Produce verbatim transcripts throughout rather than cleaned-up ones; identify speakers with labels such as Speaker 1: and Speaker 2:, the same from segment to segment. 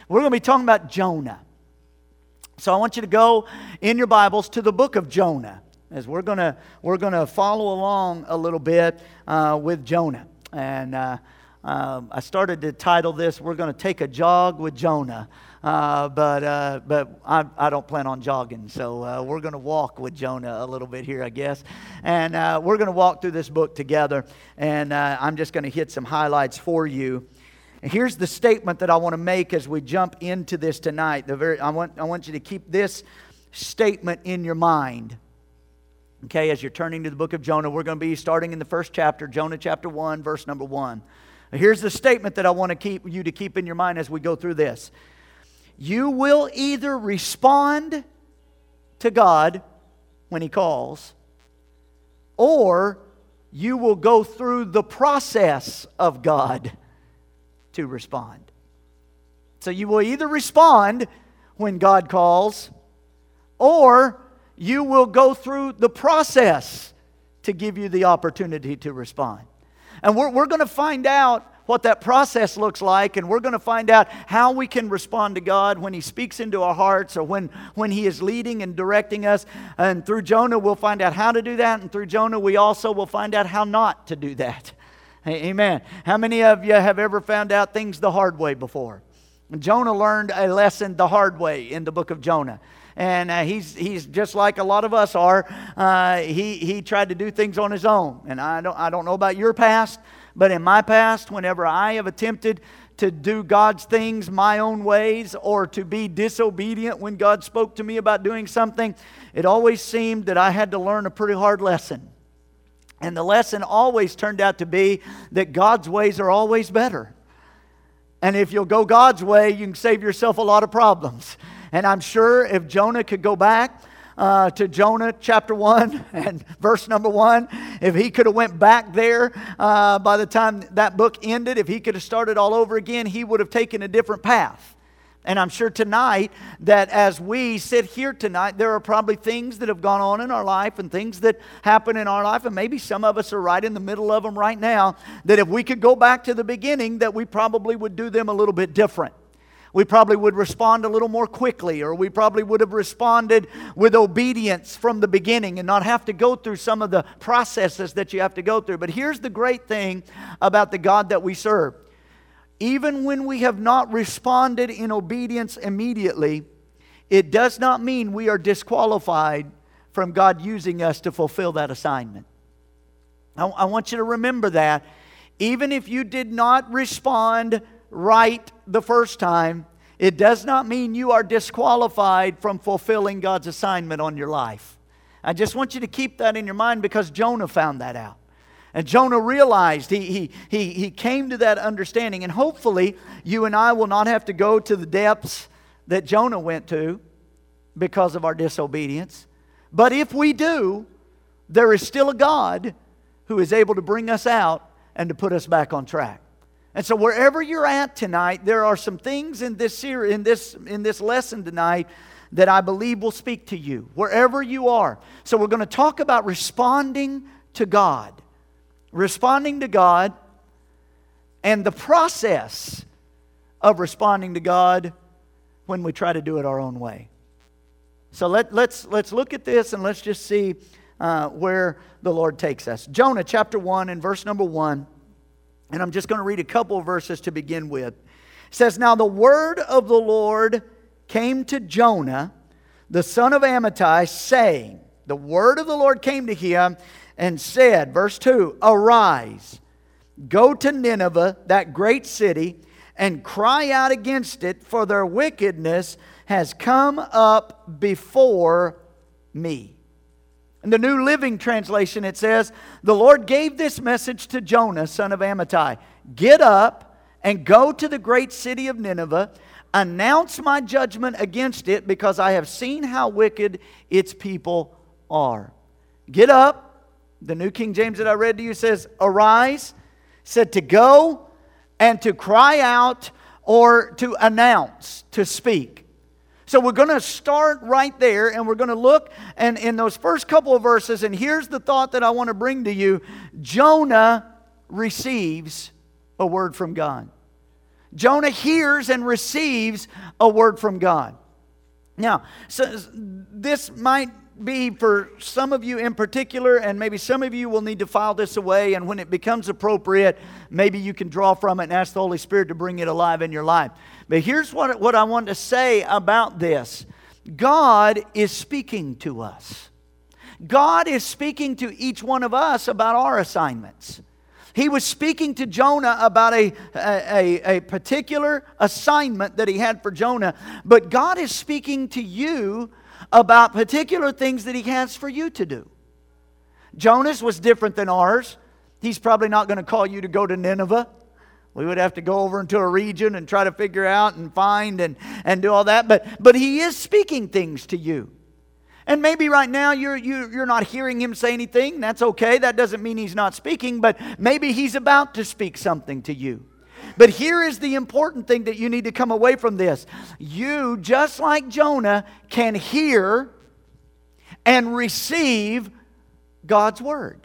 Speaker 1: We're going to be talking about Jonah. So I want you to go in your Bibles to the book of Jonah, as we're going to we're going to follow along a little bit uh, with Jonah. And uh, um, I started to title this, we're going to take a jog with Jonah. Uh, but uh, but I, I don't plan on jogging, so uh, we're going to walk with Jonah a little bit here, I guess. And uh, we're going to walk through this book together, and uh, I'm just going to hit some highlights for you. And here's the statement that I want to make as we jump into this tonight. The very I want I want you to keep this statement in your mind. Okay, as you're turning to the book of Jonah, we're going to be starting in the first chapter, Jonah chapter one, verse number one. Here's the statement that I want to keep you to keep in your mind as we go through this. You will either respond to God when He calls, or you will go through the process of God to respond. So you will either respond when God calls, or you will go through the process to give you the opportunity to respond. And we're, we're going to find out what that process looks like, and we're going to find out how we can respond to God when He speaks into our hearts, or when, when He is leading and directing us. And through Jonah, we'll find out how to do that, and through Jonah, we also will find out how not to do that. Amen. How many of you have ever found out things the hard way before? Jonah learned a lesson the hard way in the book of Jonah. And uh, he's he's just like a lot of us are. Uh, he he tried to do things on his own. And I don't I don't know about your past, but in my past, whenever I have attempted to do God's things my own ways, or to be disobedient when God spoke to me about doing something, it always seemed that I had to learn a pretty hard lesson. And the lesson always turned out to be that God's ways are always better. And if you'll go God's way, you can save yourself a lot of problems. And I'm sure if Jonah could go back uh, to Jonah chapter one and verse number one, if he could have went back there uh, by the time that book ended, if he could have started all over again, he would have taken a different path. And I'm sure tonight that as we sit here tonight, there are probably things that have gone on in our life and things that happen in our life, and maybe some of us are right in the middle of them right now, that if we could go back to the beginning, that we probably would do them a little bit different. We probably would respond a little more quickly, or we probably would have responded with obedience from the beginning and not have to go through some of the processes that you have to go through. But here's the great thing about the God that we serve. Even when we have not responded in obedience immediately, it does not mean we are disqualified from God using us to fulfill that assignment. I, I want you to remember that. Even if you did not respond right the first time, it does not mean you are disqualified from fulfilling God's assignment on your life. I just want you to keep that in your mind, because Jonah found that out. And Jonah realized, he, he, he, he came to that understanding. And hopefully you and I will not have to go to the depths that Jonah went to because of our disobedience. But if we do, there is still a God who is able to bring us out and to put us back on track. And so wherever you're at tonight, there are some things in this series, in this, in this lesson tonight that I believe will speak to you, wherever you are. So we're going to talk about responding to God. Responding to God, and the process of responding to God when we try to do it our own way. So let, let's, let's look at this, and let's just see uh, where the Lord takes us. Jonah chapter one and verse number one. And I'm just going to read a couple of verses to begin with. It says, Now the word of the Lord came to Jonah, the son of Amittai, saying, the word of the Lord came to him and said, verse two, Arise, go to Nineveh, that great city, and cry out against it, for their wickedness has come up before me. In the New Living Translation, it says, The Lord gave this message to Jonah, son of Amittai. Get up and go to the great city of Nineveh. Announce my judgment against it, because I have seen how wicked its people are. Get up. The New King James that I read to you says, Arise. Said to go and to cry out, or to announce, to speak. So we're going to start right there, and we're going to look and in those first couple of verses, and here's the thought that I want to bring to you. Jonah receives a word from God. Jonah hears and receives a word from God. Now, so this might be for some of you in particular, and maybe some of you will need to file this away, and when it becomes appropriate, maybe you can draw from it and ask the Holy Spirit to bring it alive in your life. But here's what, what I want to say about this. God is speaking to us. God is speaking to each one of us about our assignments. He was speaking to Jonah about a, a, a particular assignment that he had for Jonah. But God is speaking to you about particular things that He has for you to do. Jonah's was different than ours. He's probably not going to call you to go to Nineveh. We would have to go over into a region and try to figure out and find and, and do all that. But, but He is speaking things to you. And maybe right now you're, you, you're not hearing Him say anything. That's okay. That doesn't mean He's not speaking. But maybe He's about to speak something to you. But here is the important thing that you need to come away from this. You, just like Jonah, can hear and receive God's Word.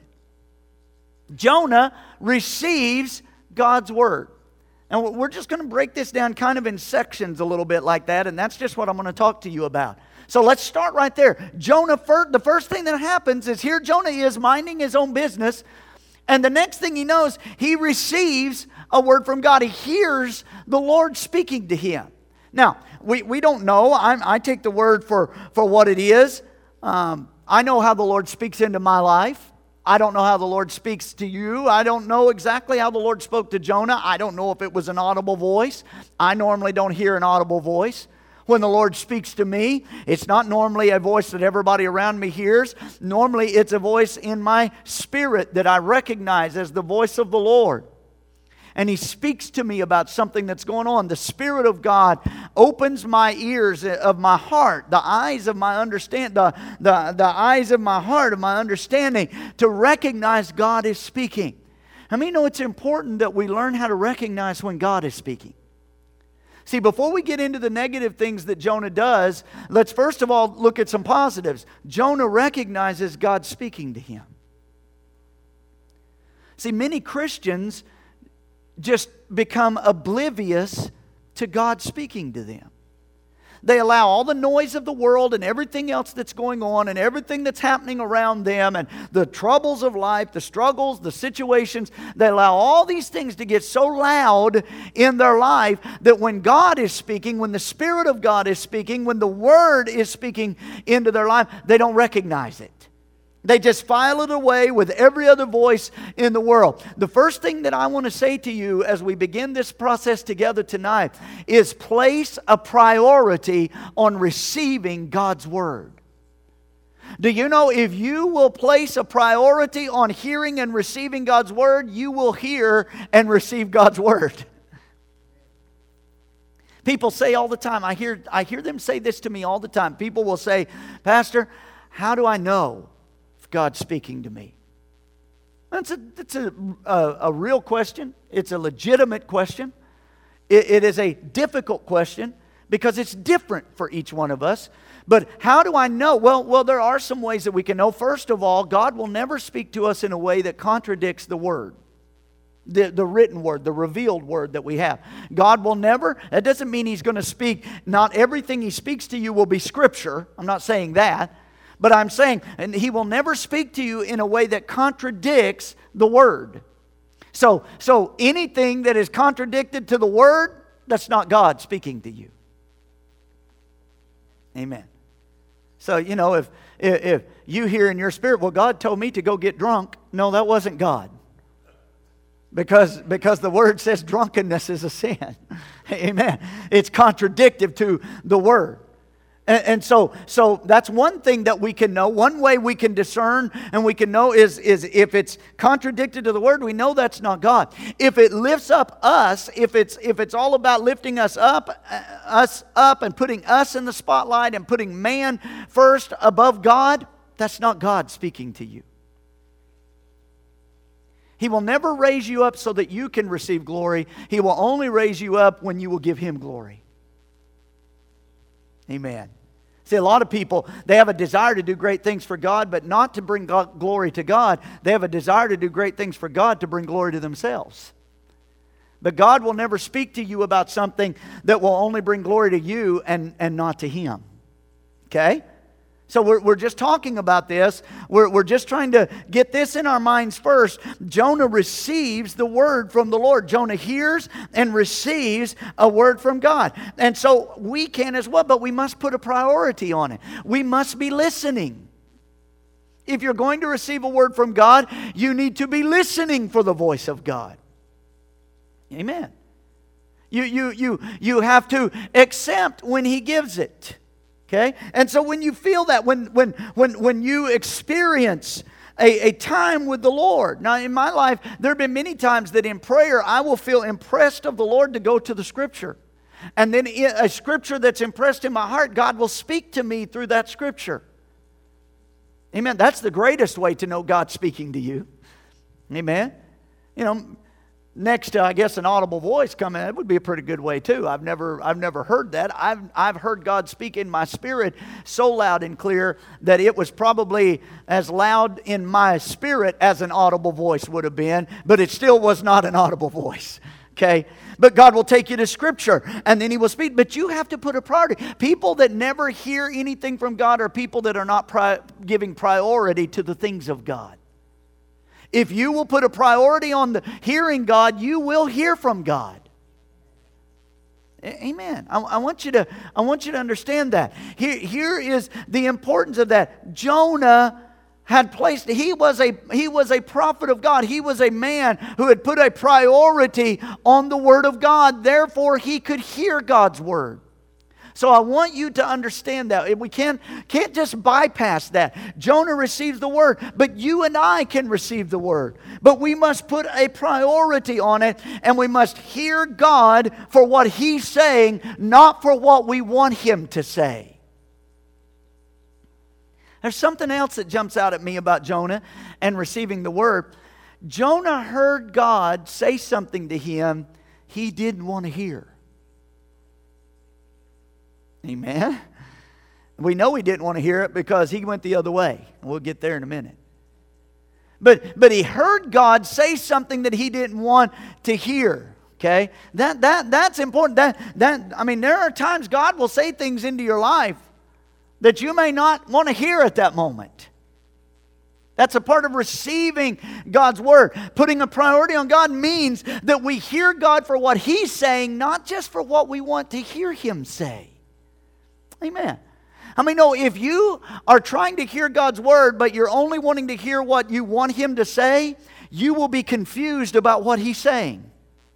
Speaker 1: Jonah receives God's Word. And we're just going to break this down kind of in sections a little bit like that, and that's just what I'm going to talk to you about. So let's start right there. Jonah, the first thing that happens is here Jonah is minding his own business, and the next thing he knows, he receives a word from God. He hears the Lord speaking to him. Now, we, we don't know. I'm, I take the word for, for what it is. Um, I know how the Lord speaks into my life. I don't know how the Lord speaks to you. I don't know exactly how the Lord spoke to Jonah. I don't know if it was an audible voice. I normally don't hear an audible voice. When the Lord speaks to me, it's not normally a voice that everybody around me hears. Normally, it's a voice in my spirit that I recognize as the voice of the Lord. And He speaks to me about something that's going on. The Spirit of God opens my ears of my heart, the eyes of my understand, the, the, the eyes of my heart, of my understanding, to recognize God is speaking. I mean, you know, it's important that we learn how to recognize when God is speaking. See, before we get into the negative things that Jonah does, let's first of all look at some positives. Jonah recognizes God speaking to him. See, many Christians just become oblivious to God speaking to them. They allow all the noise of the world and everything else that's going on and everything that's happening around them and the troubles of life, the struggles, the situations, they allow all these things to get so loud in their life that when God is speaking, when the Spirit of God is speaking, when the Word is speaking into their life, they don't recognize it. They just file it away with every other voice in the world. The first thing that I want to say to you as we begin this process together tonight is place a priority on receiving God's Word. Do you know if you will place a priority on hearing and receiving God's Word, you will hear and receive God's Word? People say all the time, I hear, I hear them say this to me all the time. People will say, Pastor, how do I know God's speaking to me? That's a, that's a, a, a real question. It's a legitimate question. It, it is a difficult question because it's different for each one of us. But how do I know? Well, well, there are some ways that we can know. First of all, God will never speak to us in a way that contradicts the Word. The, the written Word, the revealed Word that we have. God will never, that doesn't mean He's going to speak. Not everything He speaks to you will be Scripture. I'm not saying that. But I'm saying, and He will never speak to you in a way that contradicts the Word. So, so anything that is contradicted to the Word, that's not God speaking to you. Amen. So, you know, if, if, if you hear in your spirit, well, God told me to go get drunk. No, that wasn't God. Because, because the Word says drunkenness is a sin. Amen. It's contradictive to the Word. And, and so, so that's one thing that we can know. One way we can discern and we can know is, is if it's contradicted to the Word, we know that's not God. If it lifts up us, if it's, if it's all about lifting us up, uh, us up and putting us in the spotlight and putting man first above God, that's not God speaking to you. He will never raise you up so that you can receive glory. He will only raise you up when you will give Him glory. Amen. See, a lot of people, they have a desire to do great things for God, but not to bring God, glory to God. They have a desire to do great things for God to bring glory to themselves. But God will never speak to you about something that will only bring glory to you and, and not to Him. Okay? So we're, we're just talking about this. We're, we're just trying to get this in our minds first. Jonah receives the word from the Lord. Jonah hears and receives a word from God. And so we can as well, but we must put a priority on it. We must be listening. If you're going to receive a word from God, you need to be listening for the voice of God. Amen. You, you, you, you have to accept when He gives it. Okay? And so when you feel that, when, when, when, when you experience a, a time with the Lord. Now in my life, there have been many times that in prayer, I will feel impressed of the Lord to go to the Scripture. And then a Scripture that's impressed in my heart, God will speak to me through that Scripture. Amen. That's the greatest way to know God speaking to you. Amen. You know, next to, I guess, an audible voice coming, that would be a pretty good way too. I've never, I've never heard that. I've, I've heard God speak in my spirit so loud and clear that it was probably as loud in my spirit as an audible voice would have been, but it still was not an audible voice. Okay? But God will take you to Scripture, and then He will speak. But you have to put a priority. People that never hear anything from God are people that are not pri- giving priority to the things of God. If you will put a priority on the hearing God, you will hear from God. Amen. I, I want you to, I want you to understand that. Here, here is the importance of that. Jonah had placed, he was a he was a prophet of God. He was a man who had put a priority on the Word of God. Therefore, he could hear God's Word. So I want you to understand that. We can't, can't just bypass that. Jonah receives the word, but you and I can receive the word. But we must put a priority on it, and we must hear God for what He's saying, not for what we want Him to say. There's something else that jumps out at me about Jonah and receiving the word. Jonah heard God say something to him he didn't want to hear. Amen. We know he didn't want to hear it because he went the other way. We'll get there in a minute. But but he heard God say something that he didn't want to hear. Okay? That that that's important. That that I mean, there are times God will say things into your life that you may not want to hear at that moment. That's a part of receiving God's word. Putting a priority on God means that we hear God for what He's saying, not just for what we want to hear Him say. Amen. I mean, no, if you are trying to hear God's word, but you're only wanting to hear what you want Him to say, you will be confused about what He's saying.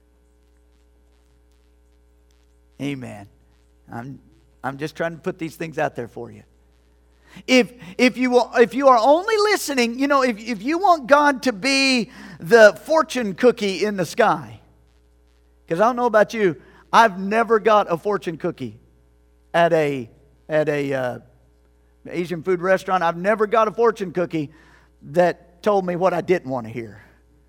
Speaker 1: Amen. I'm, I'm just trying to put these things out there for you. If, if, you, will, if you are only listening, you know, if, if you want God to be the fortune cookie in the sky, because I don't know about you, I've never got a fortune cookie at a at a uh, Asian food restaurant. I've never got a fortune cookie that told me what I didn't want to hear.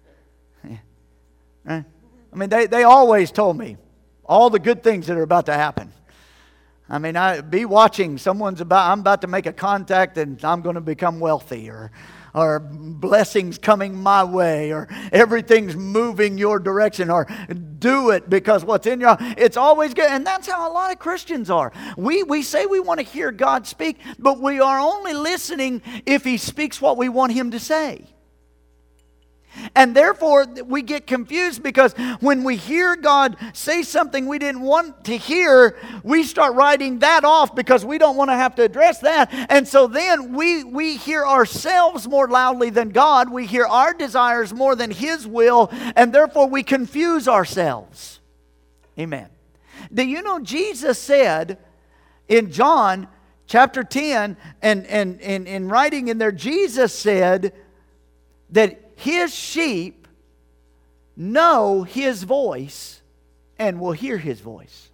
Speaker 1: I mean, they, they always told me all the good things that are about to happen. I mean, I be watching, someone's about, I'm about to make a contact and I'm going to become wealthy, or or blessings coming my way, or everything's moving your direction, or do it because what's in your, it's always good. And that's how a lot of Christians are. We, we say we want to hear God speak, but we are only listening if He speaks what we want Him to say. And therefore, we get confused because when we hear God say something we didn't want to hear, we start writing that off because we don't want to have to address that. And so then we, we hear ourselves more loudly than God. We hear our desires more than His will, and therefore we confuse ourselves. Amen. Do you know Jesus said in John chapter ten, and, and, and in writing in there, Jesus said that His sheep know His voice and will hear His voice.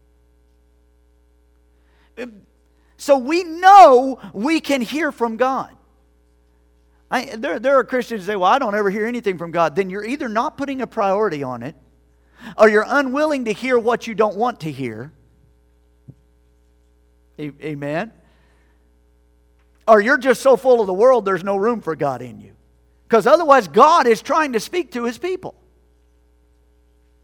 Speaker 1: So we know we can hear from God. I, there, there are Christians who say, well, I don't ever hear anything from God. Then you're either not putting a priority on it, or you're unwilling to hear what you don't want to hear. Amen? Or you're just so full of the world there's no room for God in you. Because otherwise God is trying to speak to His people.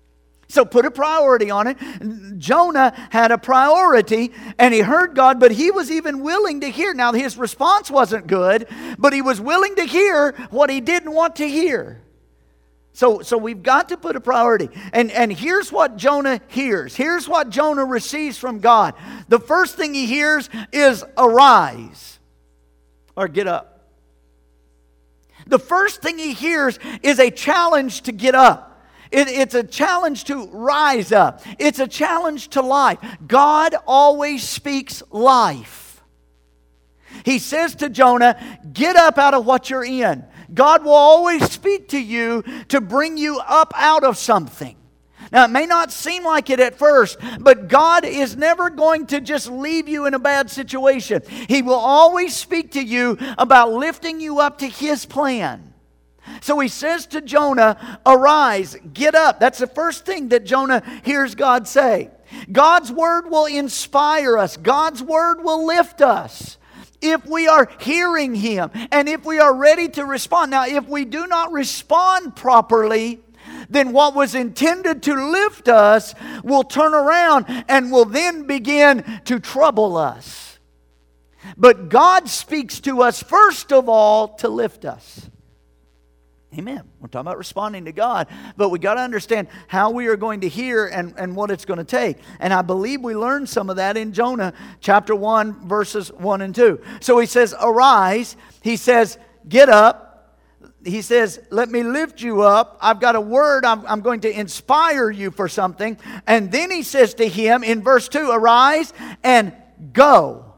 Speaker 1: So put a priority on it. Jonah had a priority, and he heard God, but he was even willing to hear. Now, his response wasn't good, but he was willing to hear what he didn't want to hear. So, so we've got to put a priority. And, and here's what Jonah hears. Here's what Jonah receives from God. The first thing he hears is arise, or get up. The first thing he hears is a challenge to get up. It, it's a challenge to rise up. It's a challenge to life. God always speaks life. He says to Jonah, get up out of what you're in. God will always speak to you to bring you up out of something. Now, it may not seem like it at first, but God is never going to just leave you in a bad situation. He will always speak to you about lifting you up to His plan. So he says to Jonah, arise, get up. That's the first thing that Jonah hears God say. God's word will inspire us. God's word will lift us if we are hearing Him and if we are ready to respond. Now, if we do not respond properly, then what was intended to lift us will turn around and will then begin to trouble us. But God speaks to us first of all to lift us. Amen. We're talking about responding to God, but we got to understand how we are going to hear and, and what it's going to take. And I believe we learned some of that in Jonah chapter one, verses one and two. So he says, arise. He says, get up. He says, let me lift you up. I've got a word. I'm, I'm going to inspire you for something. And then he says to him in verse two, arise and go.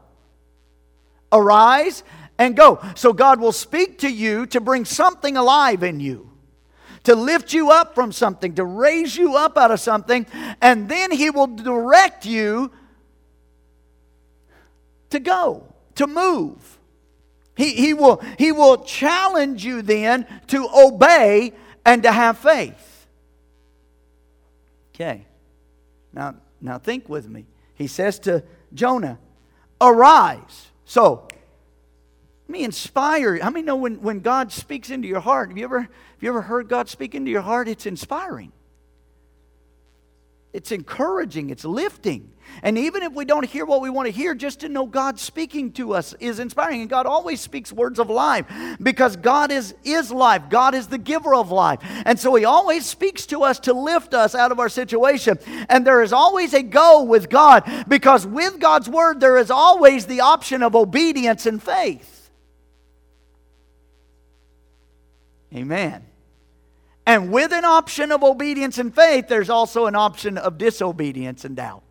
Speaker 1: Arise and go. So God will speak to you to bring something alive in you, to lift you up from something, to raise you up out of something, and then He will direct you to go, to move. He, he, will, he will challenge you then to obey and to have faith. Okay. Now, now think with me. He says to Jonah, arise. So, let me inspire you. How many know when, when God speaks into your heart? Have you ever, have you ever heard God speak into your heart? It's inspiring. It's encouraging. It's lifting. And even if we don't hear what we want to hear, just to know God speaking to us is inspiring. And God always speaks words of life because God is, is life. God is the giver of life. And so He always speaks to us to lift us out of our situation. And there is always a go with God because with God's word there is always the option of obedience and faith. Amen. And with an option of obedience and faith, there's also an option of disobedience and doubt.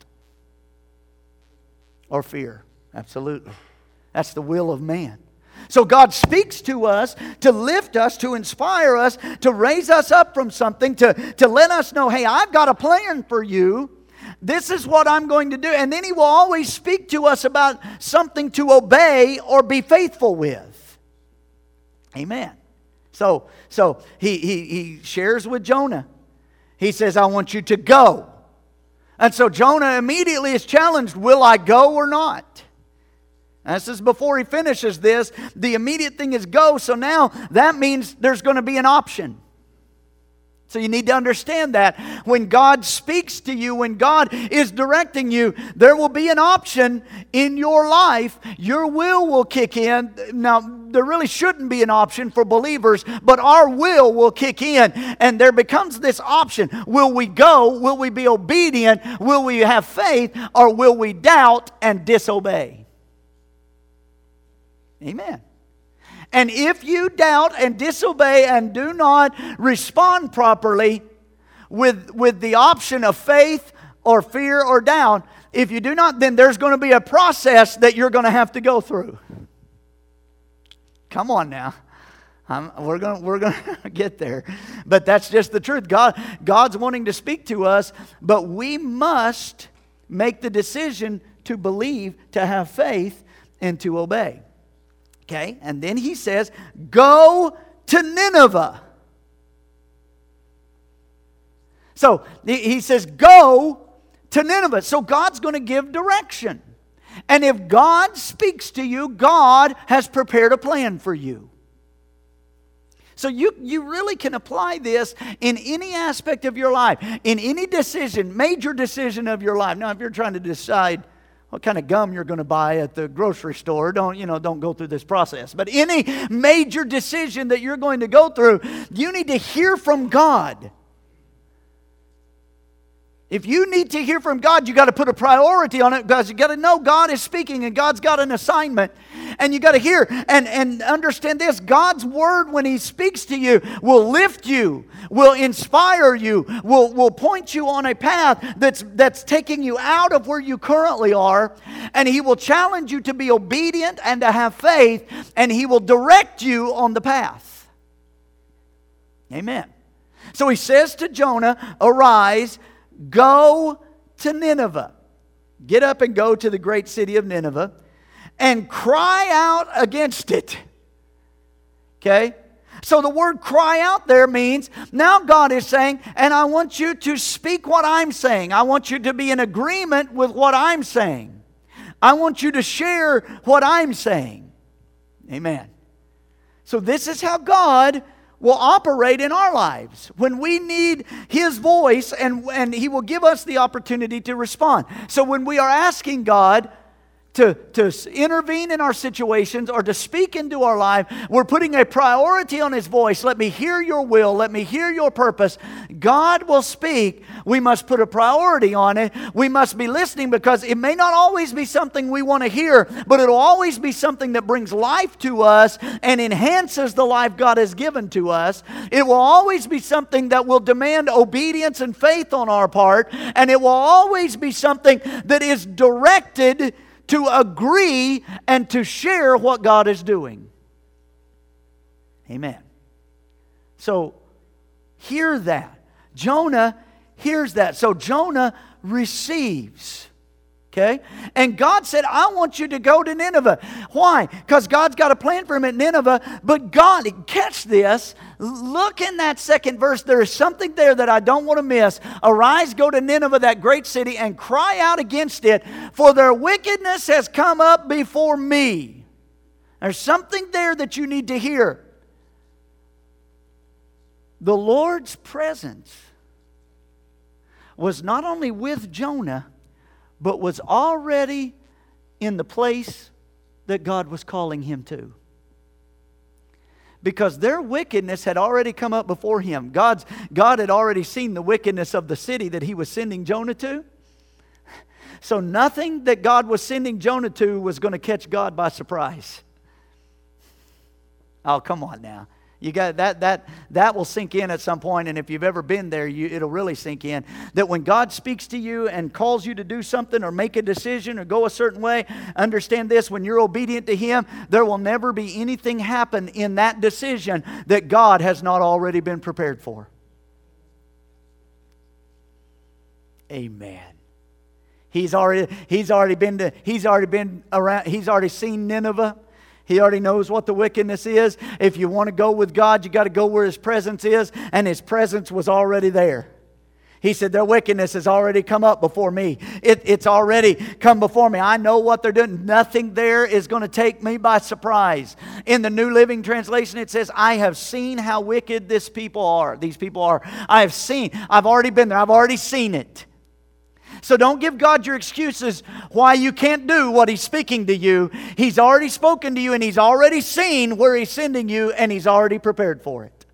Speaker 1: Or fear. Absolutely. That's the will of man. So God speaks to us to lift us, to inspire us, to raise us up from something, to, to let us know, hey, I've got a plan for you. This is what I'm going to do. And then He will always speak to us about something to obey or be faithful with. Amen. So, so he, he, he shares with Jonah. He says, I want you to go. And so Jonah immediately is challenged, will I go or not? And this is before he finishes this. The immediate thing is go. So now that means there's going to be an option. So you need to understand that. When God speaks to you, when God is directing you, there will be an option in your life. Your will will kick in. Now, there really shouldn't be an option for believers, but our will will kick in. And there becomes this option. Will we go? Will we be obedient? Will we have faith? Or will we doubt and disobey? Amen. And if you doubt and disobey and do not respond properly with, with the option of faith or fear or doubt, if you do not, then there's going to be a process that you're going to have to go through. Come on now. I'm, we're going we're going to get there. But that's just the truth. God, God's wanting to speak to us, but we must make the decision to believe, to have faith, and to obey. Okay, and then he says, go to Nineveh. So he says, go to Nineveh. So God's going to give direction. And if God speaks to you, God has prepared a plan for you. So you, you really can apply this in any aspect of your life, in any decision, major decision of your life. Now, if you're trying to decide what kind of gum you're going to buy at the grocery store, don't, you know, don't go through this process. But any major decision that you're going to go through, you need to hear from God. If you need to hear from God, you got to put a priority on it, because you got to know God is speaking and God's got an assignment. And you got to hear and, and understand this. God's word, when He speaks to you, will lift you, will inspire you, will, will point you on a path that's, that's taking you out of where you currently are. And He will challenge you to be obedient and to have faith. And He will direct you on the path. Amen. So He says to Jonah, arise, go to Nineveh. Get up and go to the great city of Nineveh and cry out against it. Okay? So the word cry out there means now God is saying, and I want you to speak what I'm saying. I want you to be in agreement with what I'm saying. I want you to share what I'm saying. Amen. So this is how God will operate in our lives when we need His voice, and, and He will give us the opportunity to respond. So when we are asking God to, to intervene in our situations or to speak into our life, we're putting a priority on His voice. Let me hear your will. Let me hear your purpose. God will speak. We must put a priority on it. We must be listening, because it may not always be something we want to hear, but it'll always be something that brings life to us and enhances the life God has given to us. It will always be something that will demand obedience and faith on our part, and it will always be something that is directed to agree and to share what God is doing. Amen. So, hear that. Jonah hears that. So, Jonah receives. Okay? And God said, I want you to go to Nineveh. Why? Because God's got a plan for him at Nineveh. But God, catch this. Look in that second verse. There is something there that I don't want to miss. Arise, go to Nineveh, that great city, and cry out against it, for their wickedness has come up before me. There's something there that you need to hear. The Lord's presence was not only with Jonah, but was already in the place that God was calling him to. Because their wickedness had already come up before him. God's, God had already seen the wickedness of the city that He was sending Jonah to. So nothing that God was sending Jonah to was going to catch God by surprise. Oh, come on now. You got that that that will sink in at some point, and if you've ever been there, you, it'll really sink in. That when God speaks to you and calls you to do something or make a decision or go a certain way, understand this: when you're obedient to Him, there will never be anything happen in that decision that God has not already been prepared for. Amen. He's already He's already been to He's already been around. He's already seen Nineveh. He already knows what the wickedness is. If you want to go with God, you got to go where His presence is, and His presence was already there. He said, their wickedness has already come up before me. It, it's already come before me. I know what they're doing. Nothing there is going to take me by surprise. In the New Living Translation, it says, I have seen how wicked this people are. These people are. I have seen. I've already been there. I've already seen it. So don't give God your excuses why you can't do what He's speaking to you. He's already spoken to you, and He's already seen where He's sending you, and He's already prepared for it.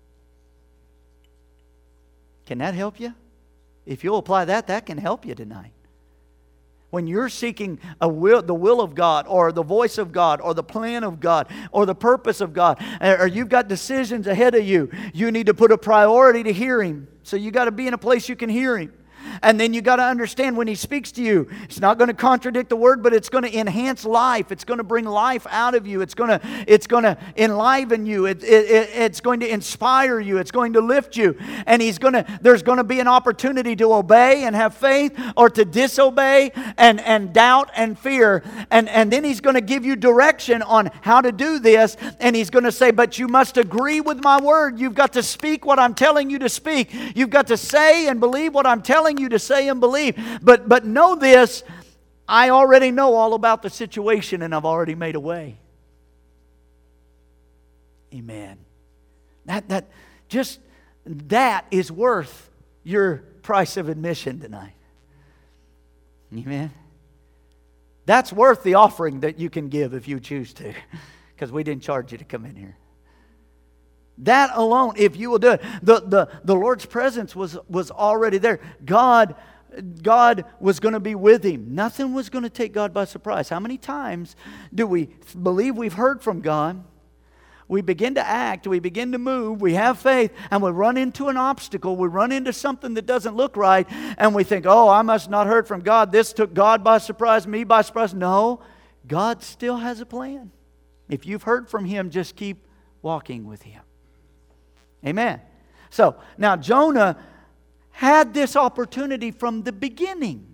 Speaker 1: Can that help you? If you'll apply that, that can help you tonight. When you're seeking a will, the will of God, or the voice of God, or the plan of God, or the purpose of God, or you've got decisions ahead of you, you need to put a priority to hear Him. So you got to be in a place you can hear Him. And then you got to understand when He speaks to you, it's not going to contradict the Word, but it's going to enhance life. It's going to bring life out of you. It's going to, it's going to enliven you. It, it, it's going to inspire you. It's going to lift you. And He's going to, there's going to be an opportunity to obey and have faith, or to disobey and, and doubt and fear. And, and then He's going to give you direction on how to do this. And He's going to say, but you must agree with my word. You've got to speak what I'm telling you to speak. You've got to say and believe what I'm telling you to say and believe. But but know this, I already know all about the situation, and I've already made a way. Amen. That, that, just that is worth your price of admission tonight. Amen. That's worth the offering that you can give if you choose to, because we didn't charge you to come in here. That alone, if you will do it. The, the, the Lord's presence was, was already there. God, God was going to be with him. Nothing was going to take God by surprise. How many times do we believe we've heard from God? We begin to act, we begin to move, we have faith, and we run into an obstacle, we run into something that doesn't look right, and we think, oh, I must not heard from God. This took God by surprise, me by surprise. No, God still has a plan. If you've heard from him, just keep walking with him. Amen. So, now Jonah had this opportunity from the beginning.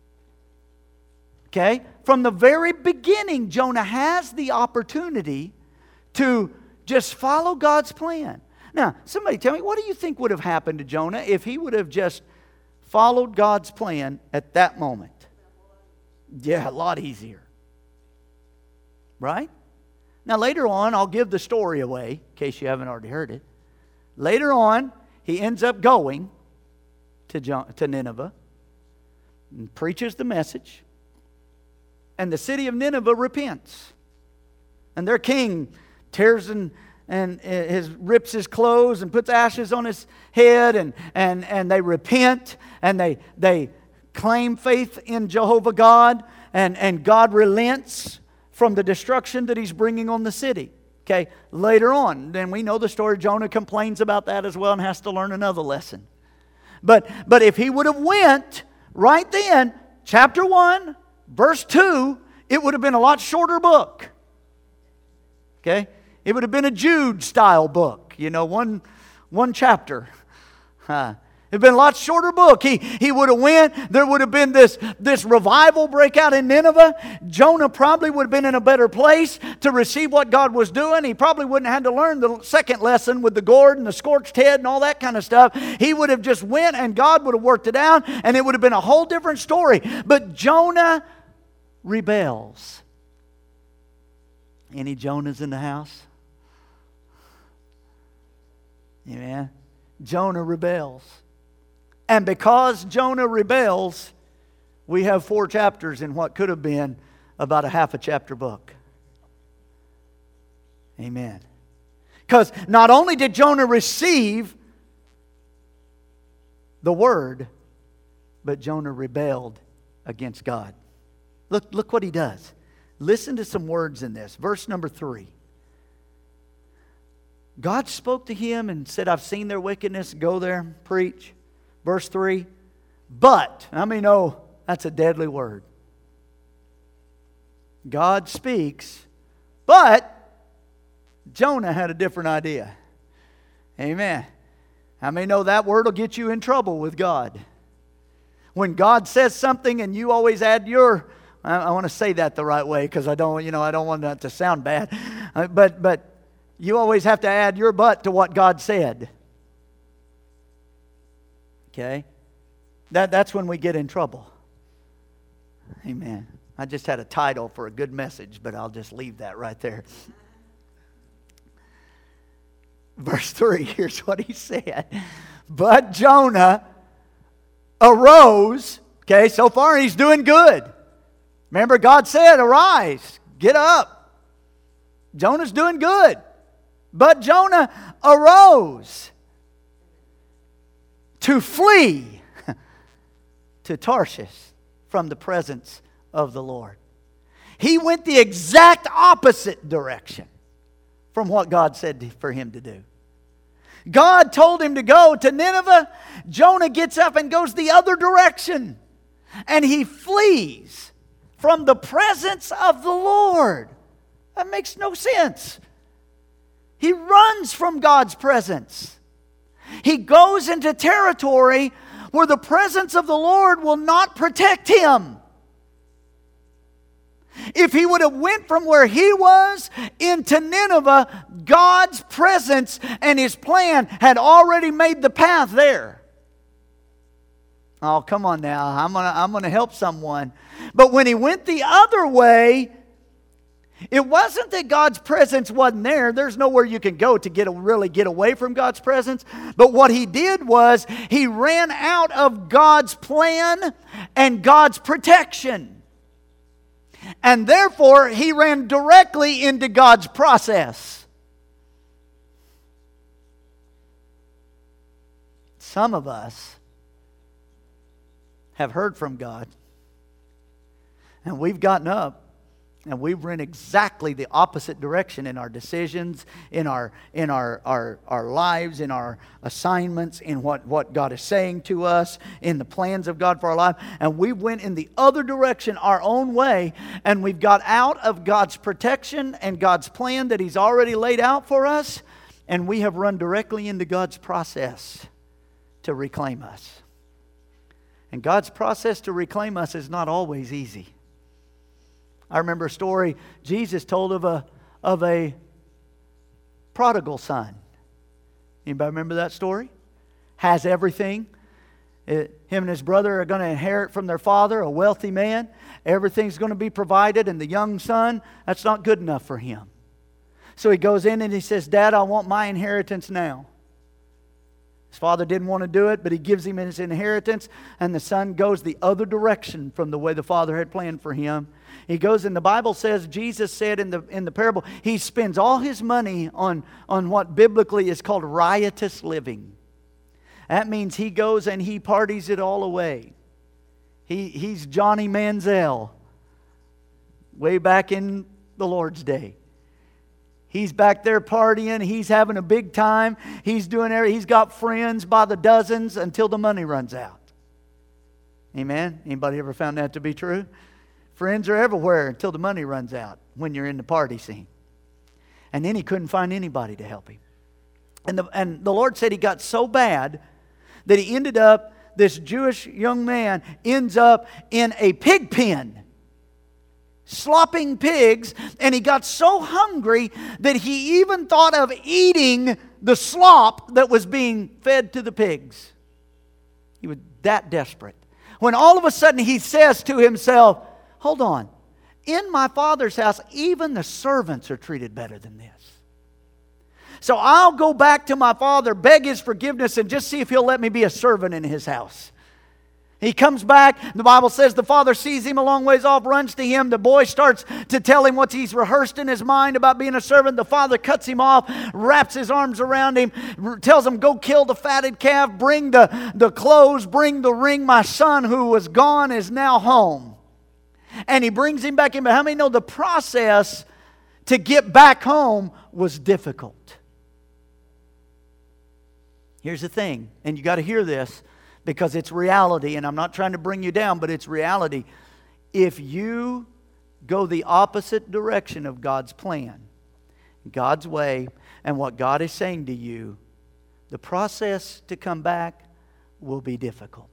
Speaker 1: Okay? From the very beginning, Jonah has the opportunity to just follow God's plan. Now, somebody tell me, what do you think would have happened to Jonah if he would have just followed God's plan at that moment? Yeah, a lot easier. Right? Now, later on, I'll give the story away, in case you haven't already heard it. Later on, he ends up going to, John, to Nineveh and preaches the message. And the city of Nineveh repents. And their king tears and, and his, rips his clothes and puts ashes on his head. And, and, and they repent. And they, they claim faith in Jehovah God. And, and God relents from the destruction that he's bringing on the city. Okay, later on, then we know the story. Jonah complains about that as well and has to learn another lesson. But, but if he would have went right then, chapter one, verse two, it would have been a lot shorter book. Okay? It would have been a Jude-style book. You know, one, one chapter. Huh. It would have been a lot shorter book. He, he would have went. There would have been this, this revival breakout in Nineveh. Jonah probably would have been in a better place to receive what God was doing. He probably wouldn't have had to learn the second lesson with the gourd and the scorched head and all that kind of stuff. He would have just went and God would have worked it out and it would have been a whole different story. But Jonah rebels. Any Jonahs in the house? Amen. Jonah rebels. And because Jonah rebels, we have four chapters in what could have been about a half a chapter book. Amen. Because not only did Jonah receive the word, but Jonah rebelled against God. Look, look what he does. Listen to some words in this. Verse number three. God spoke to him and said, I've seen their wickedness. Go there, preach. Verse three. But, how many know that's a deadly word? God speaks, but Jonah had a different idea. Amen. How many know that word will get you in trouble with God? When God says something and you always add your, I, I want to say that the right way because I don't, you know, I don't want that to sound bad. Uh, but, but you always have to add your but to what God said. Okay? That, that's when we get in trouble. Amen. I just had a title for a good message, but I'll just leave that right there. Verse three, here's what he said. But Jonah arose. Okay, so far he's doing good. Remember, God said, arise, get up. Jonah's doing good. But Jonah arose to flee to Tarshish from the presence of the Lord. He went the exact opposite direction from what God said for him to do. God told him to go to Nineveh. Jonah gets up and goes the other direction. And he flees from the presence of the Lord. That makes no sense. He runs from God's presence. He goes into territory where the presence of the Lord will not protect him. If he would have went from where he was into Nineveh, God's presence and his plan had already made the path there. Oh, come on now. I'm gonna, I'm gonna help someone. But when he went the other way, It wasn't that God's presence wasn't there. There's nowhere you can go to get really get away from God's presence. But what he did was he ran out of God's plan and God's protection. And therefore, he ran directly into God's process. Some of us have heard from God, and we've gotten up and we ran exactly the opposite direction in our decisions, in our in our our, our lives, in our assignments, in what, what God is saying to us, in the plans of God for our life. And we went in the other direction, our own way, and we've got out of God's protection and God's plan that He's already laid out for us, and we have run directly into God's process to reclaim us. And God's process to reclaim us is not always easy. I remember a story Jesus told of a of a prodigal son. Anybody remember that story? Has everything. It, him and his brother are going to inherit from their father, a wealthy man. Everything's going to be provided, and the young son, that's not good enough for him. So he goes in and he says, "Dad, I want my inheritance now." His father didn't want to do it, but he gives him his inheritance, and the son goes the other direction from the way the father had planned for him. He goes, and the Bible says, Jesus said in the in the parable, he spends all his money on, on what biblically is called riotous living. That means he goes and he parties it all away. He, he's Johnny Manziel, way back in the Lord's day. He's back there partying. He's having a big time. He's doing everything. He's got friends by the dozens until the money runs out. Amen? Anybody ever found that to be true? Friends are everywhere until the money runs out when you're in the party scene. And then he couldn't find anybody to help him. And the, and the Lord said he got so bad that he ended up, this Jewish young man ends up in a pig pen, slopping pigs, and he got so hungry that he even thought of eating the slop that was being fed to the pigs. He was that desperate. When all of a sudden he says to himself, hold on, in my Father's house, even the servants are treated better than this. So I'll go back to my father, beg his forgiveness, and just see if he'll let me be a servant in his house. He comes back. The Bible says the father sees him a long ways off, runs to him. The boy starts to tell him what he's rehearsed in his mind about being a servant. The father cuts him off, wraps his arms around him, tells him, go kill the fatted calf, bring the, the clothes, bring the ring. My son who was gone is now home. And he brings him back in. But how many know the process to get back home was difficult? Here's the thing, and you got to hear this because it's reality, and I'm not trying to bring you down, but it's reality. If you go the opposite direction of God's plan, God's way, and what God is saying to you, the process to come back will be difficult.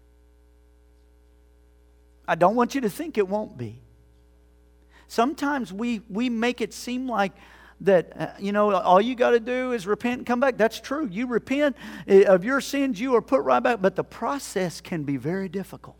Speaker 1: I don't want you to think it won't be. Sometimes we, we make it seem like that, uh, you know, all you got to do is repent and come back. That's true. You repent of your sins, you are put right back. But the process can be very difficult.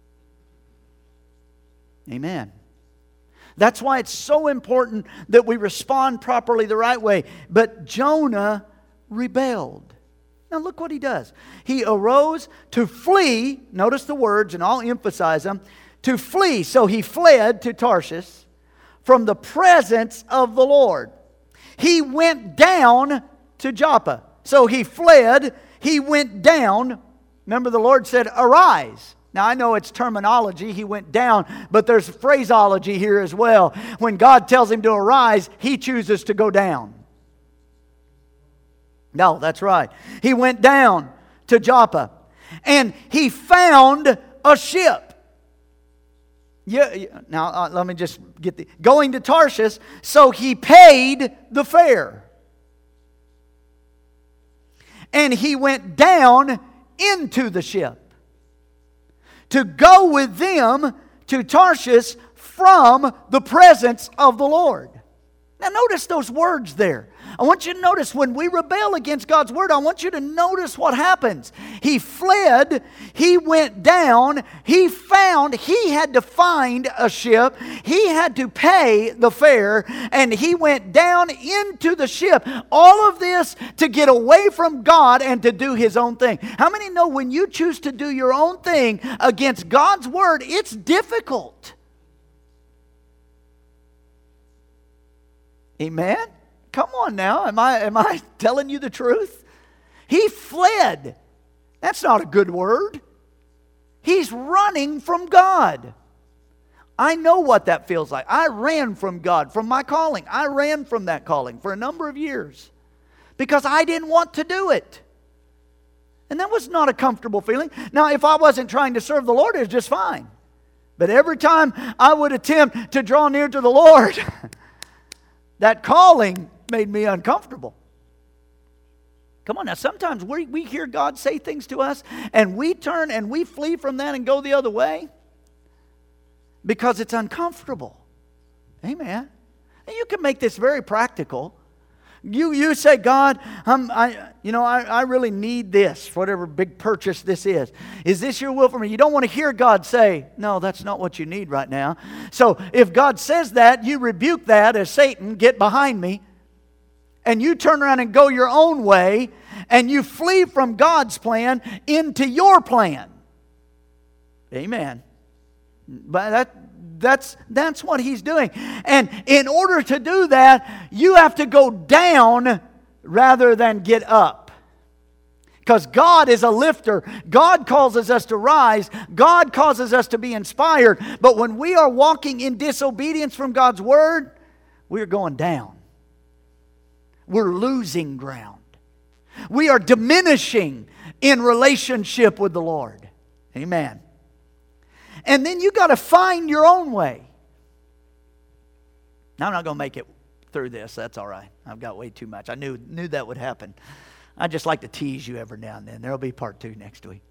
Speaker 1: Amen. That's why it's so important that we respond properly the right way. But Jonah rebelled. Now look what he does. He arose to flee. Notice the words, and I'll emphasize them. To flee. So he fled to Tarshish from the presence of the Lord. He went down to Joppa. So he fled. He went down. Remember, the Lord said, arise. Now, I know it's terminology. He went down, but there's phraseology here as well. When God tells him to arise, he chooses to go down. No, that's right. He went down to Joppa, and he found a ship. Yeah, now uh, let me just get the going to Tarshish. So he paid the fare, and he went down into the ship to go with them to Tarshish from the presence of the Lord. Now notice those words there. I want you to notice when we rebel against God's word, I want you to notice what happens. He fled, he went down, he found, he had to find a ship, he had to pay the fare, and he went down into the ship. All of this to get away from God and to do his own thing. How many know when you choose to do your own thing against God's word, it's difficult? Amen? Come on now. Am I, am I telling you the truth? He fled. That's not a good word. He's running from God. I know what that feels like. I ran from God, from my calling. I ran from that calling for a number of years because I didn't want to do it. And that was not a comfortable feeling. Now, if I wasn't trying to serve the Lord, it was just fine. But every time I would attempt to draw near to the Lord, that calling made me uncomfortable. Come on now, sometimes we, we hear God say things to us and we turn and we flee from that and go the other way because it's uncomfortable. Amen. And you can make this very practical. You you say, God, I'm, I, you know, I, I really need this, whatever big purchase this is. Is this your will for me? You don't want to hear God say, no, that's not what you need right now. So if God says that, you rebuke that as Satan, get behind me. And you turn around and go your own way, and you flee from God's plan into your plan. Amen. But that That's, that's what he's doing. And in order to do that, you have to go down rather than get up. Because God is a lifter. God causes us to rise. God causes us to be inspired. But when we are walking in disobedience from God's word, we're going down. We're losing ground. We are diminishing in relationship with the Lord. Amen. And then you got to find your own way. Now, I'm not going to make it through this. That's all right. I've got way too much. I knew, knew that would happen. I just like to tease you every now and then. There will be part two next week.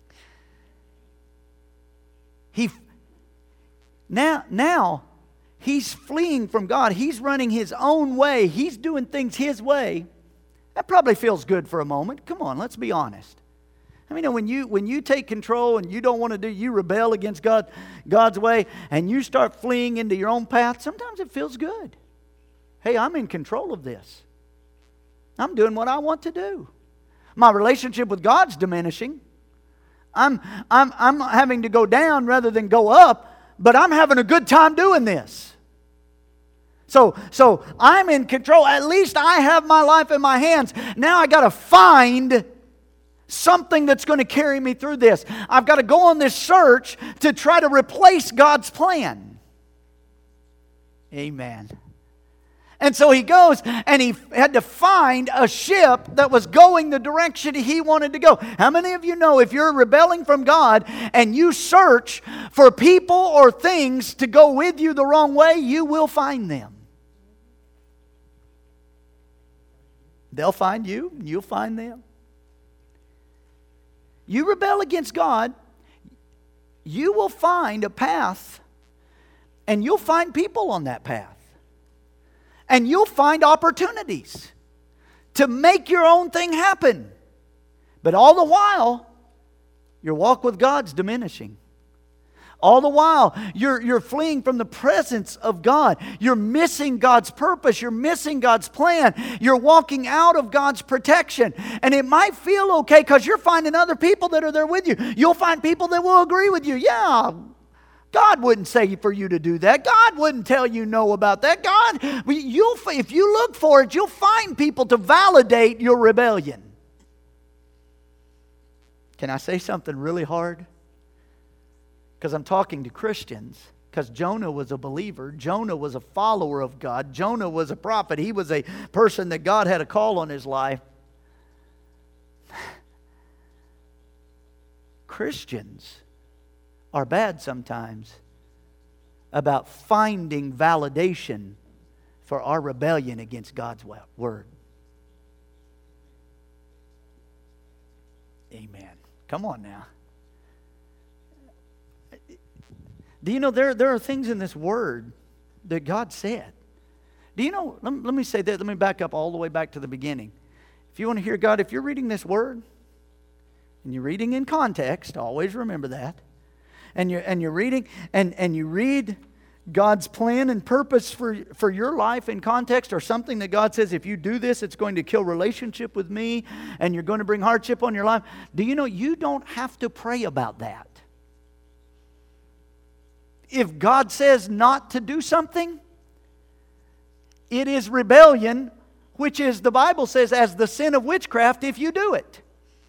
Speaker 1: He, now, now, he's fleeing from God. He's running his own way. He's doing things his way. That probably feels good for a moment. Come on, let's be honest. I mean, when you when you take control and you don't want to do, you rebel against God, God's way, and you start fleeing into your own path, sometimes it feels good. Hey, I'm in control of this. I'm doing what I want to do. My relationship with God's diminishing. I'm I'm I'm having to go down rather than go up, but I'm having a good time doing this. So, so I'm in control. At least I have my life in my hands. Now I got to find something that's going to carry me through this. I've got to go on this search to try to replace God's plan. Amen. And so he goes and he had to find a ship that was going the direction he wanted to go. How many of you know if you're rebelling from God and you search for people or things to go with you the wrong way, you will find them. They'll find you, you'll find them. You rebel against God, you will find a path, and you'll find people on that path. And you'll find opportunities to make your own thing happen. But all the while, your walk with God's diminishing. All the while, you're, you're fleeing from the presence of God. You're missing God's purpose. You're missing God's plan. You're walking out of God's protection. And it might feel okay because you're finding other people that are there with you. You'll find people that will agree with you. Yeah, God wouldn't say for you to do that. God wouldn't tell you no about that. God, you'll, if you look for it, you'll find people to validate your rebellion. Can I say something really hard? Because I'm talking to Christians. Because Jonah was a believer. Jonah was a follower of God. Jonah was a prophet. He was a person that God had a call on his life. Christians are bad sometimes about finding validation for our rebellion against God's word. Amen. Come on now. Do you know there, there are things in this word that God said? Do you know, let me, let me say that, let me back up all the way back to the beginning. If you want to hear God, if you're reading this word, and you're reading in context, always remember that, and you're, and you're reading, and, and you read God's plan and purpose for, for your life in context, or something that God says, if you do this, it's going to kill relationship with me, and you're going to bring hardship on your life. Do you know, you don't have to pray about that. If God says not to do something, it is rebellion, which is, the Bible says, as the sin of witchcraft if you do it.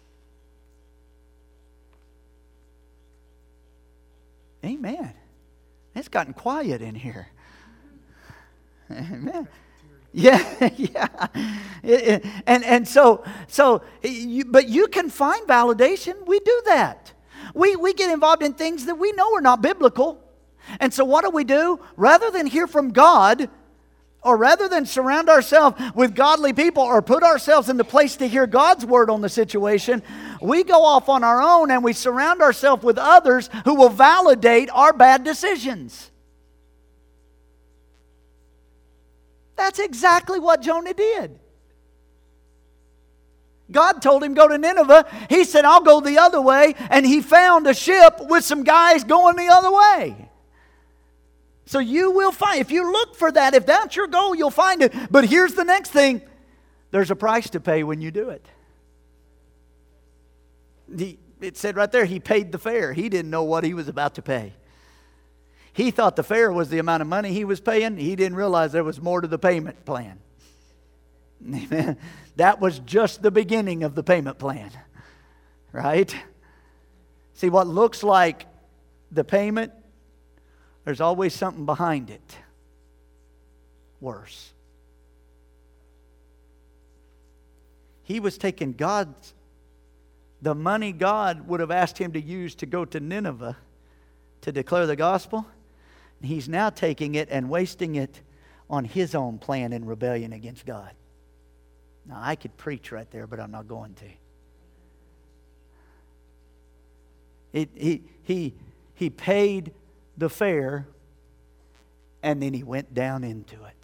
Speaker 1: Amen. It's gotten quiet in here. Amen. Yeah, yeah. It, it, and and so so you, but you can find validation. We do that. We we get involved in things that we know are not biblical. And so what do we do? Rather than hear from God, or rather than surround ourselves with godly people or put ourselves in the place to hear God's word on the situation, we go off on our own and we surround ourselves with others who will validate our bad decisions. That's exactly what Jonah did. God told him, go to Nineveh. He said, I'll go the other way. And he found a ship with some guys going the other way. So you will find, if you look for that, if that's your goal, you'll find it. But here's the next thing. There's a price to pay when you do it. He, it said right there, he paid the fare. He didn't know what he was about to pay. He thought the fare was the amount of money he was paying. He didn't realize there was more to the payment plan. Amen. That was just the beginning of the payment plan. Right? See, what looks like the payment, there's always something behind it. Worse. He was taking God's, the money God would have asked him to use to go to Nineveh to declare the gospel. And he's now taking it and wasting it on his own plan in rebellion against God. Now, I could preach right there, but I'm not going to. It, he, he, he paid the fare, and then he went down into it.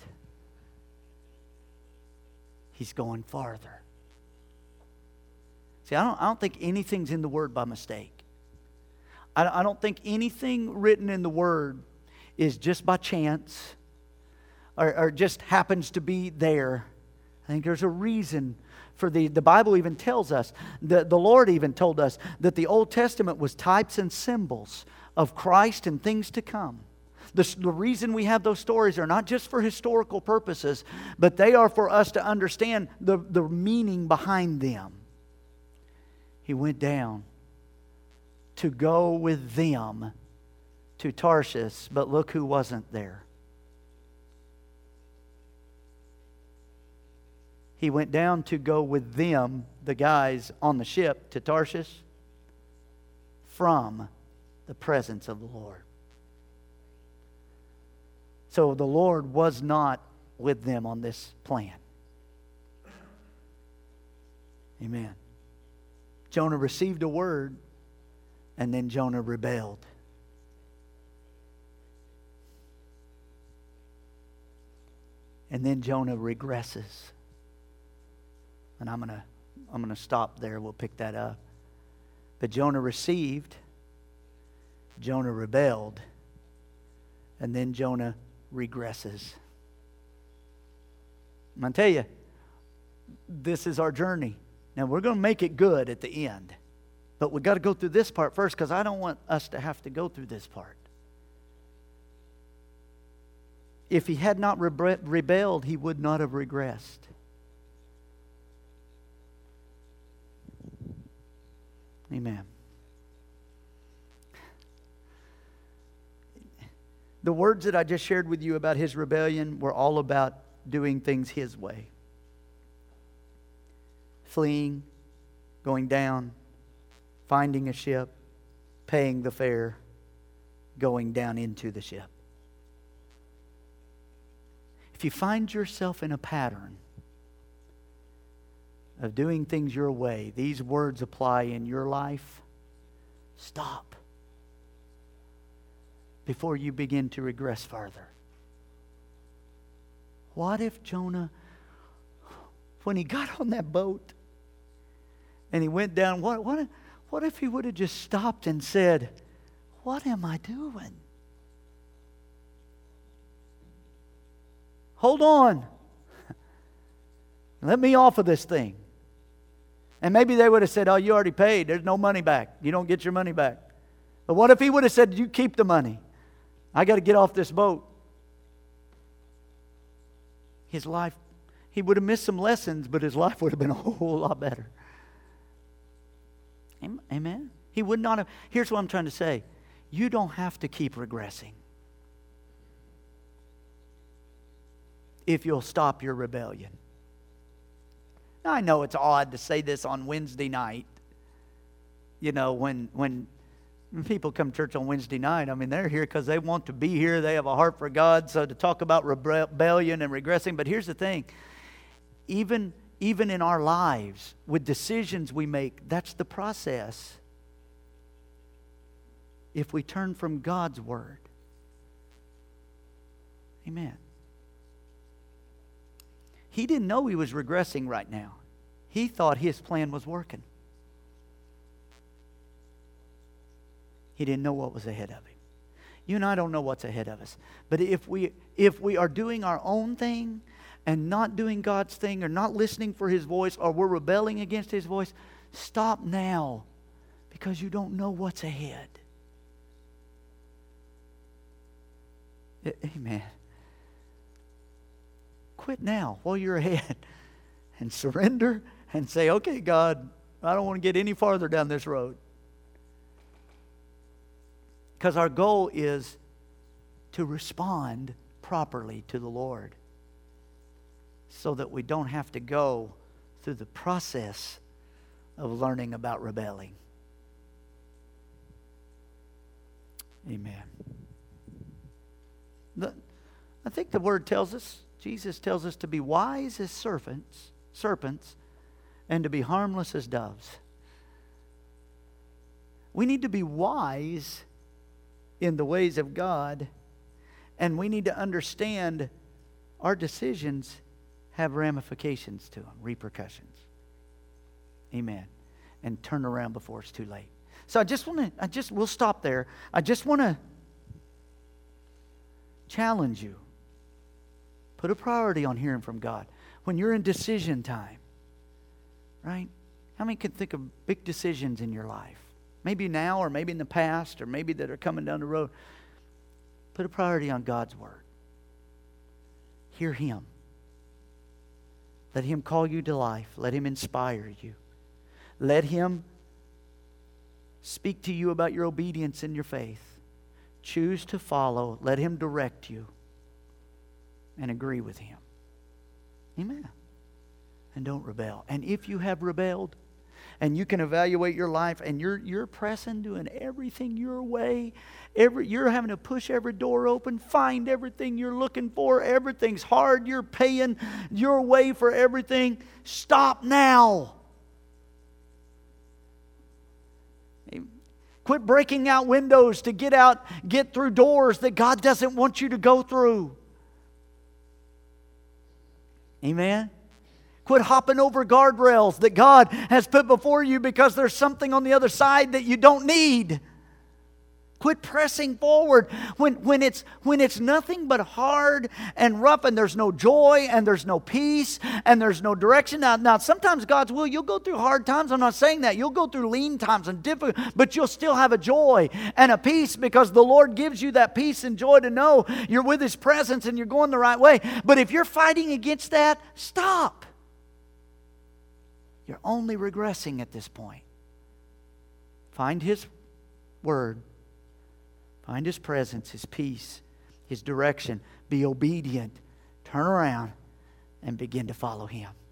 Speaker 1: He's going farther. See, I don't, I don't think anything's in the Word by mistake. I, I don't think anything written in the Word is just by chance or, or just happens to be there. I think there's a reason for the, the Bible even tells us, the, the Lord even told us that the Old Testament was types and symbols of Christ and things to come. The, the reason we have those stories are not just for historical purposes, but they are for us to understand the, the meaning behind them. He went down to go with them to Tarshish, but look who wasn't there. He went down to go with them, the guys on the ship, to Tarshish from the presence of the Lord. So the Lord was not with them on this plan. Amen. Jonah received a word, and then Jonah rebelled. And then Jonah regresses. And I'm going to I'm going to stop there. We'll pick that up. But Jonah received, Jonah rebelled, and then Jonah regresses. I'm going to tell you, this is our journey. Now, we're going to make it good at the end. But we've got to go through this part first, because I don't want us to have to go through this part. If he had not rebe- rebelled, he would not have regressed. Amen. The words that I just shared with you about his rebellion were all about doing things his way. Fleeing, going down, finding a ship, paying the fare, going down into the ship. If you find yourself in a pattern of doing things your way, these words apply in your life, stop before you begin to regress further. What if Jonah, when he got on that boat and he went down, what, what, what if he would have just stopped and said, what am I doing? Hold on. Let me off of this thing. And maybe they would have said, oh, you already paid. There's no money back. You don't get your money back. But what if he would have said, you keep the money. I got to get off this boat. His life, he would have missed some lessons, but his life would have been a whole lot better. Amen? He would not have. Here's what I'm trying to say. You don't have to keep regressing if you'll stop your rebellion. Now, I know it's odd to say this on Wednesday night. You know, when when When people come to church on Wednesday night, I mean, they're here because they want to be here. They have a heart for God. So to talk about rebellion and regressing. But here's the thing. Even, even in our lives, with decisions we make, that's the process. If we turn from God's Word. Amen. He didn't know he was regressing right now. He thought his plan was working. He didn't know what was ahead of him. You and I don't know what's ahead of us. But if we if we are doing our own thing and not doing God's thing or not listening for His voice or we're rebelling against His voice, stop now because you don't know what's ahead. Amen. Quit now while you're ahead and surrender and say, okay, God, I don't want to get any farther down this road. Because our goal is to respond properly to the Lord so that we don't have to go through the process of learning about rebelling. Amen. The, I think the Word tells us, Jesus tells us to be wise as serpents, serpents, and to be harmless as doves. We need to be wise in the ways of God, and we need to understand our decisions have ramifications to them, repercussions. Amen. And turn around before it's too late. So I just want to, I just, we'll stop there. I just want to challenge you. Put a priority on hearing from God. When you're in decision time, right? How many can think of big decisions in your life? Maybe now or maybe in the past or maybe that are coming down the road. Put a priority on God's Word. Hear Him. Let Him call you to life. Let Him inspire you. Let Him speak to you about your obedience and your faith. Choose to follow. Let Him direct you. And agree with Him. Amen. And don't rebel. And if you have rebelled, and you can evaluate your life, and you're you're pressing, doing everything your way, every you're having to push every door open, find everything you're looking for, everything's hard, you're paying your way for everything. Stop now. Quit breaking out windows to get out, get through doors that God doesn't want you to go through. Amen. Quit hopping over guardrails that God has put before you because there's something on the other side that you don't need. Quit pressing forward when, when, it's, when it's nothing but hard and rough and there's no joy and there's no peace and there's no direction. Now, now sometimes God's will, you'll go through hard times. I'm not saying that. You'll go through lean times and difficult, but you'll still have a joy and a peace because the Lord gives you that peace and joy to know you're with His presence and you're going the right way. But if you're fighting against that, stop. You're only regressing at this point. Find His Word. Find His presence, His peace, His direction. Be obedient. Turn around and begin to follow Him.